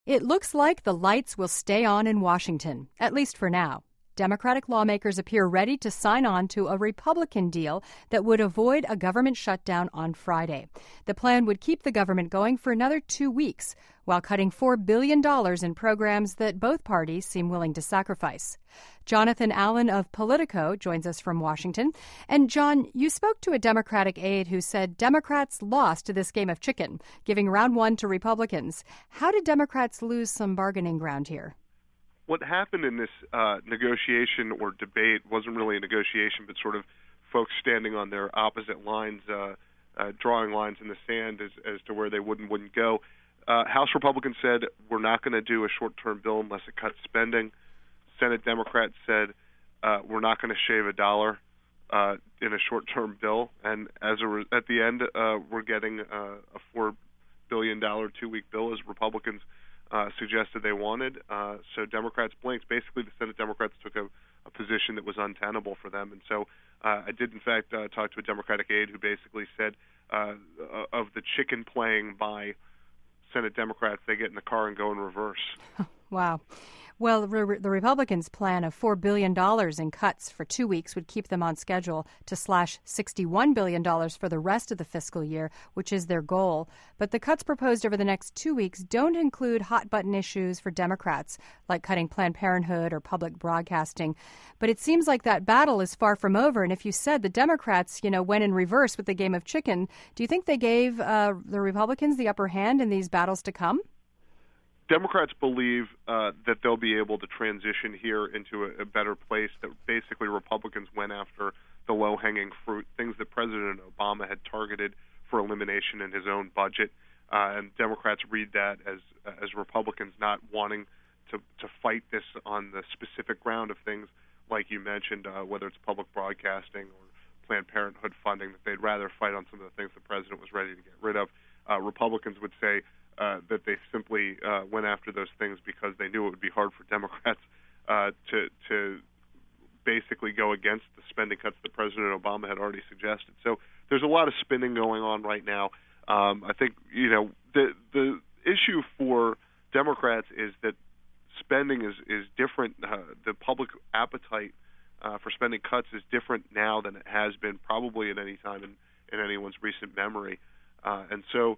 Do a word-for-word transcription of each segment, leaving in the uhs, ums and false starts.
It looks like the lights will stay on in Washington, at least for now. Democratic lawmakers appear ready to sign on to a Republican deal that would avoid a government shutdown on Friday. The plan would keep the government going for another two weeks, while cutting four billion dollars in programs that both parties seem willing to sacrifice. Jonathan Allen of Politico joins us from Washington. And John, you spoke to a Democratic aide who said Democrats lost to this game of chicken, giving round one to Republicans. How did Democrats lose some bargaining ground here? What happened in this uh, negotiation or debate wasn't really a negotiation, but sort of folks standing on their opposite lines, uh, uh, drawing lines in the sand as, as to where they would and wouldn't go. Uh, House Republicans said, we're not going to do a short-term bill unless it cuts spending. Senate Democrats said, uh, we're not going to shave a dollar uh, in a short-term bill. And as a re- at the end, uh, we're getting uh, a four billion dollars two-week bill, as Republicans Uh, suggested they wanted. Uh, so Democrats blinked. Basically, the Senate Democrats took a, a position that was untenable for them. And so uh, I did, in fact, uh, talk to a Democratic aide who basically said uh, of the chicken playing by Senate Democrats, they get in the car and go in reverse. Wow. Well, re- the Republicans' plan of four billion dollars in cuts for two weeks would keep them on schedule to slash sixty-one billion dollars for the rest of the fiscal year, which is their goal. But the cuts proposed over the next two weeks don't include hot-button issues for Democrats, like cutting Planned Parenthood or public broadcasting. But it seems like that battle is far from over. And if you said the Democrats, you know, went in reverse with the game of chicken, do you think they gave uh, the Republicans the upper hand in these battles to come? Democrats believe uh, that they'll be able to transition here into a, a better place, that basically Republicans went after the low-hanging fruit, things that President Obama had targeted for elimination in his own budget. Uh, and Democrats read that as as Republicans not wanting to, to fight this on the specific ground of things, like you mentioned, uh, whether it's public broadcasting or Planned Parenthood funding, that they'd rather fight on some of the things the president was ready to get rid of. Uh, Republicans would say Uh, that they simply uh, went after those things because they knew it would be hard for Democrats uh, to to basically go against the spending cuts that President Obama had already suggested. So there's a lot of spinning going on right now. Um, I think, you know, the the issue for Democrats is that spending is, is different. Uh, the public appetite uh, for spending cuts is different now than it has been probably at any time in, in anyone's recent memory. Uh, and so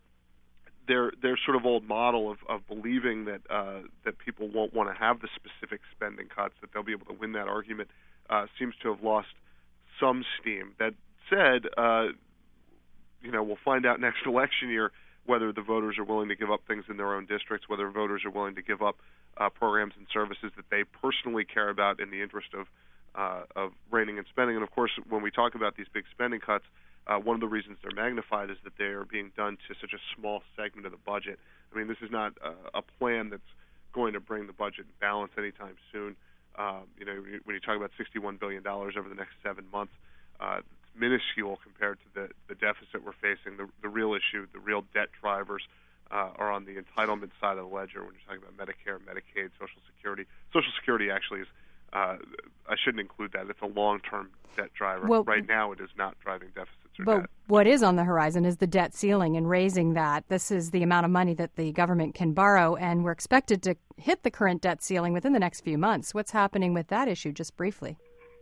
Their their sort of old model of, of believing that uh, that people won't want to have the specific spending cuts, that they'll be able to win that argument, uh, seems to have lost some steam. That said, uh, you know, we'll find out next election year whether the voters are willing to give up things in their own districts, whether voters are willing to give up uh, programs and services that they personally care about in the interest of uh, of reining in spending. And of course, when we talk about these big spending cuts, Uh, one of the reasons they're magnified is that they are being done to such a small segment of the budget. I mean, this is not uh, a plan that's going to bring the budget in balance anytime soon. Um, you know, when you talk about sixty-one billion dollars over the next seven months, uh, it's minuscule compared to the, the deficit we're facing. The, the real issue, the real debt drivers uh, are on the entitlement side of the ledger when you're talking about Medicare, Medicaid, Social Security. Social Security actually is Uh, I shouldn't include that. It's a long-term debt driver. Well, right now, it is not driving deficits or but debt. What is on the horizon is the debt ceiling and raising that. This is the amount of money that the government can borrow, and we're expected to hit the current debt ceiling within the next few months. What's happening with that issue, just briefly?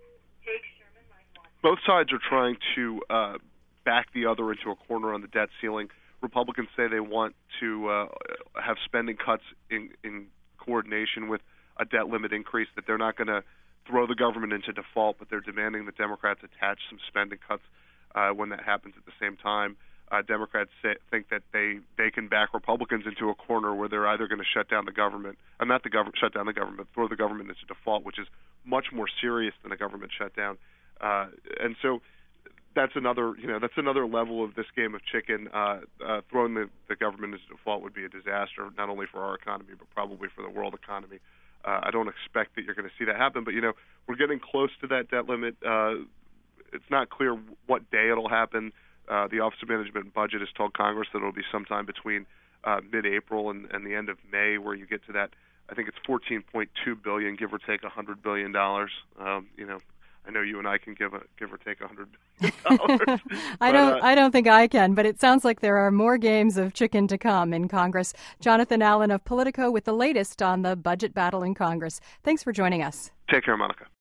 Both sides are trying to uh, back the other into a corner on the debt ceiling. Republicans say they want to uh, have spending cuts in, in coordination with a debt limit increase, that they're not going to throw the government into default, but they're demanding that Democrats attach some spending cuts uh, when that happens at the same time. Uh, Democrats say, think that they, they can back Republicans into a corner where they're either going to shut down the government, uh, not the government, shut down the government, but throw the government into default, which is much more serious than a government shutdown. Uh, and so that's another, you know, that's another level of this game of chicken. Uh, uh, throwing the, the government into default would be a disaster, not only for our economy, but probably for the world economy. Uh, I don't expect that you're going to see that happen, but, you know, we're getting close to that debt limit. Uh, it's not clear what day it'll happen. Uh, the Office of Management and Budget has told Congress that it'll be sometime between uh, mid-April and, and the end of May where you get to that. I think it's fourteen point two billion dollars, give or take one hundred billion dollars. Um, you know, I know you and I can give a give or take a hundred billion dollars. I but, don't. Uh, I don't think I can. But it sounds like there are more games of chicken to come in Congress. Jonathan Allen of Politico with the latest on the budget battle in Congress. Thanks for joining us. Take care, Monica.